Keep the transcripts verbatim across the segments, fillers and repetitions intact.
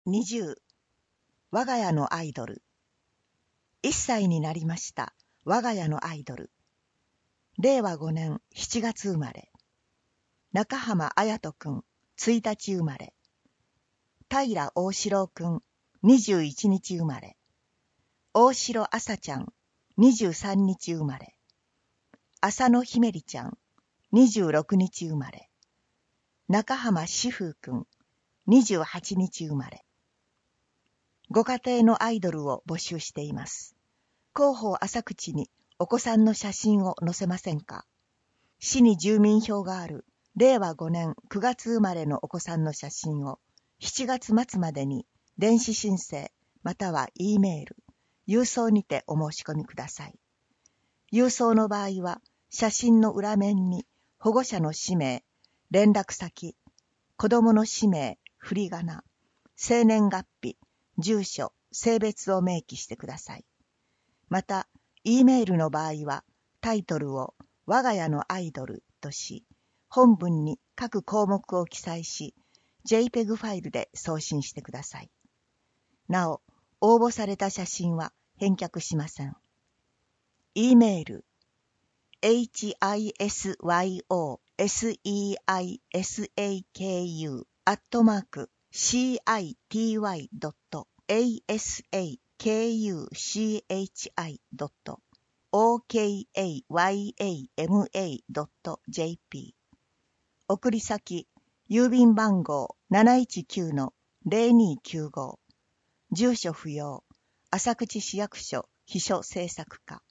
にじゅう我が家のアイドル。いっさいになりました。我が家のアイドル。れいわごねんしちがつ生まれ。中浜綾人くんついたち生まれ。平大志郎くんにじゅういちにち生まれ。大城朝ちゃんにじゅうさんにち生まれ。浅野ひめりちゃんにじゅうろくにち生まれ。中浜志風くんにじゅうはちにち生まれ。ご家庭のアイドルを募集しています。広報浅口にお子さんの写真を載せませんか？市に住民票があるれいわごねんくがつ生まれのお子さんの写真をしちがつまつまでに電子申請または E メール、郵送にてお申し込みください。郵送の場合は写真の裏面に保護者の氏名、連絡先、子供の氏名、振り仮名、生年月日、住所、性別を明記してください。また、E メールの場合はタイトルを我が家のアイドルとし、本文に各項目を記載し、ジェイペグ ファイルで送信してください。なお、応募された写真は返却しません。E メール、エイチアイエスワイオーエスイーアイエスエーケーユー アットマーク シーアイティーワイ ドット エーエスエーケーユーシーエイチアイ ドット オーケーエーワイエーエムエー ドット ジェーピー 送り先、郵便番号 なないちきゅうのゼロにきゅうご 住所不要、浅口市役所秘書制作課。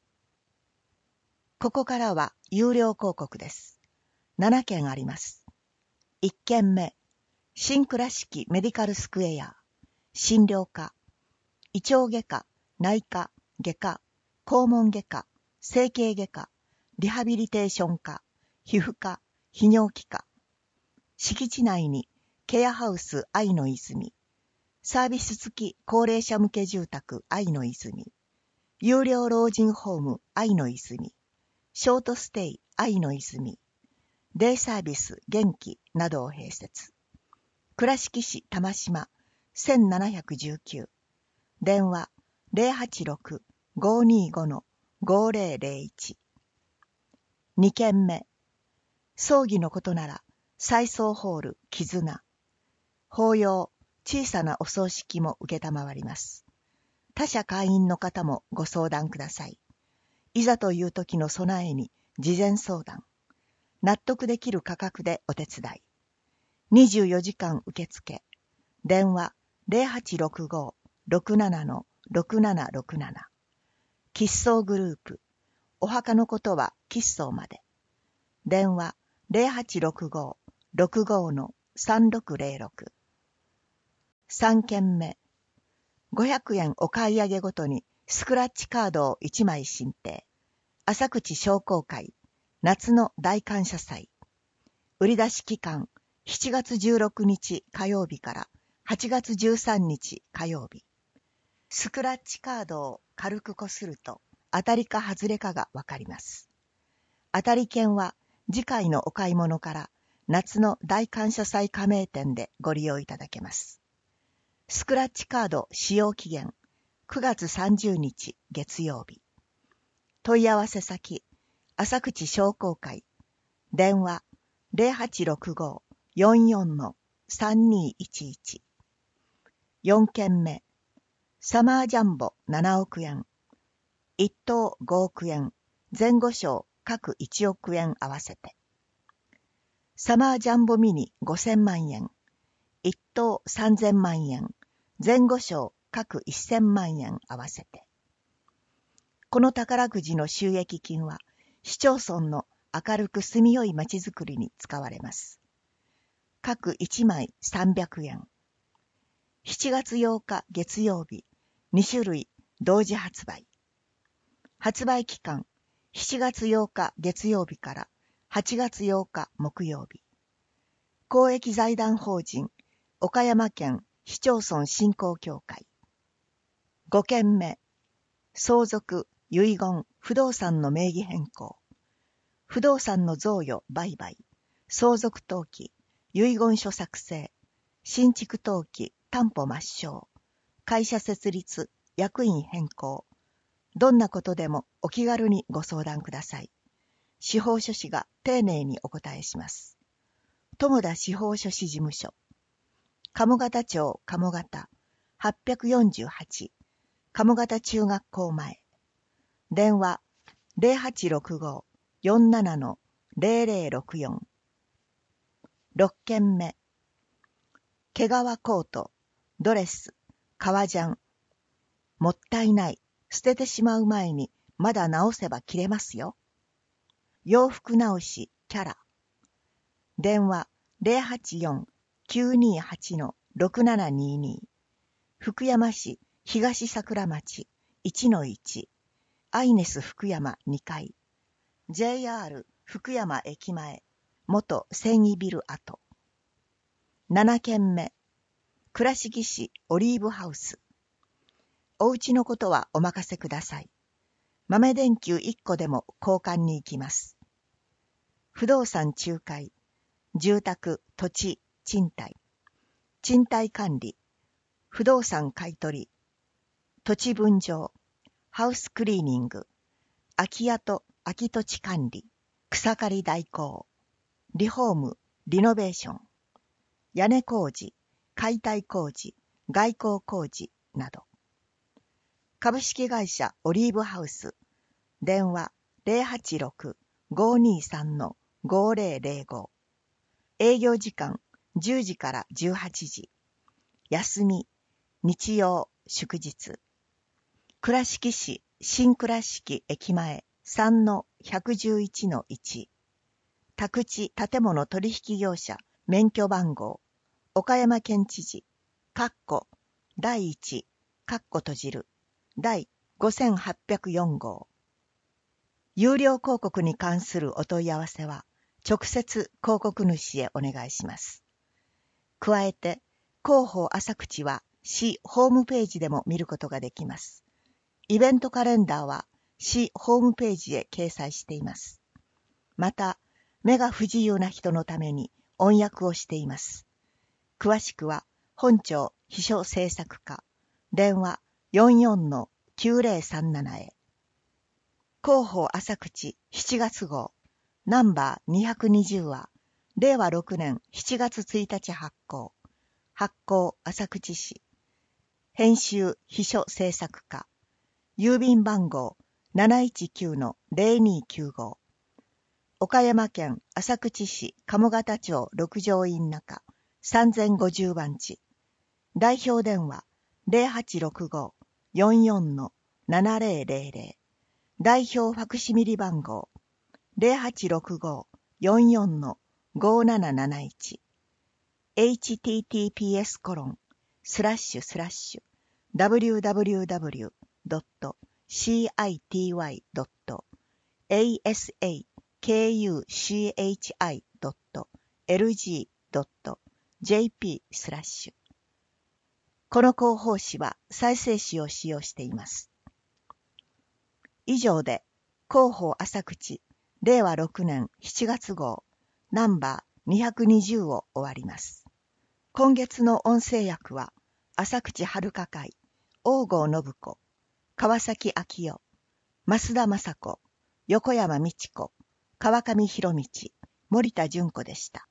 ここからは有料広告です。ななけんあります。いっけんめ、新倉敷メディカルスクエア、診療科、胃腸外科、内科、外科、肛門外科、整形外科、リハビリテーション科、皮膚科、泌尿器科。敷地内にケアハウス愛の泉、サービス付き高齢者向け住宅愛の泉、有料老人ホーム愛の泉、ショートステイ愛の泉、デイサービス元気などを併設。倉敷市玉島せんななひゃくじゅうきゅう、電話 ゼロはちろく ごーにーご ごーぜろぜろいち。にけんめ、葬儀のことなら再葬ホール絆、法要小さなお葬式も受けたまわります。他社会員の方もご相談ください。いざという時の備えに事前相談。納得できる価格でお手伝い。にじゅうよじかん受付。電話 ゼロはちろくご ろくなな ろくななろくなな。吉葬グループ。お墓のことは吉葬まで。電話 ゼロはちろくご ろくご さんろくゼろろく。さんけんめ。ごひゃくえんお買い上げごとにスクラッチカードをいちまい申請。浅口商工会夏の大感謝祭。売出期間しちがつじゅうろくにち火曜日からはちがつじゅうさんにち火曜日。スクラッチカードを軽くこすると当たりか外れかがわかります。当たり券は次回のお買い物から夏の大感謝祭加盟店でご利用いただけます。スクラッチカード使用期限くがつさんじゅうにち月曜日。問い合わせ先、浅口商工会。電話ゼロはちろくご よんよん さんにいちいち。よんけんめ。サマージャンボななおくえん。いっとうごおくえん。前後賞各いちおくえん合わせて。サマージャンボミニごせんまんえん。いっとうさんぜんまんえん。前後賞各せんまんえん合わせて。この宝くじの収益金は市町村の明るく住みよいまちづくりに使われます。各いちまいさんびゃくえん。しちがつようか月曜日、にしゅるい同時発売。発売期間しちがつようか月曜日からはちがつようか木曜日。公益財団法人岡山県市町村振興協会。ごけんめ。相続、遺言、不動産の名義変更。不動産の贈与、売買、相続登記、遺言書作成、新築登記、 担保抹消、会社設立、役員変更、どんなことでもお気軽にご相談ください。司法書士が丁寧にお答えします。友田司法書士事務所、鴨方町鴨方はっぴゃくよんじゅうはち、鴨方中学校前。電話 ゼロはちろくご よんなな ゼロゼロろくよん。ろっけんめ、毛皮コート、ドレス、革ジャン。もったいない。捨ててしまう前にまだ直せば着れますよ。洋服直し、キャラ。電話 ゼロはちよん きゅうにはち ろくななにに。福山市東桜町 いちのいち。アイネス福山にかい。ジェイアール 福山駅前。元繊維ビル跡。ななけんめ。倉敷市オリーブハウス。お家のことはお任せください。豆電球いっこでも交換に行きます。不動産仲介、住宅、土地、賃貸、賃貸管理、不動産買取、土地分譲、ハウスクリーニング、空き家と空き土地管理、草刈り代行、リフォーム、リノベーション、屋根工事、解体工事、外構工事など。株式会社オリーブハウス、電話 ゼロはちろく ごーにーさん ごーぜろぜろご。営業時間じゅうじからじゅうはちじ。休み、日曜、祝日。倉敷市新倉敷駅前 さんのひゃくじゅういちのいち。宅地建物取引業者免許番号、岡山県知事、かっこだいいち、かっこ閉じる、第ごせんはっぴゃくよんごう。有料広告に関するお問い合わせは、直接広告主へお願いします。加えて、広報浅口は市ホームページでも見ることができます。イベントカレンダーは市ホームページへ掲載しています。また、目が不自由な人のために音訳をしています。詳しくは、本庁秘書制作課、電話 よんよんのきゅうぜろさんなな へ。広報浅口しちがつ号、ナンバーにひゃくにじゅうは、れいわろくねんしちがつついたち発行。発行浅口市。編集秘書制作課。郵便番号 なないちきゅうのぜろにきゅうご。岡山県浅口市鴨方町六条院中さんぜんごじゅうばんち。代表電話 ゼロはちろくご よんよんのななぜろぜろぜろ。代表ファクシミリ番号 ゼロはちろくご よんよんのごなななないち。エイチティーティーピーエス コロンスラッシュスラッシュ ダブリューダブリューダブリュードットシーアイティーワイドットエーエスエーケーユーシーエイチアイドットエルジードットジェーピー スラッシュ。この広報誌は再生紙を使用しています。以上で広報浅口れいわろくねんしちがつ号ナンバーにひゃくにじゅうを終わります。今月の音声訳は浅口遥会、大郷信子、川崎昭代、増田雅子、横山美智子、川上博道、森田純子でした。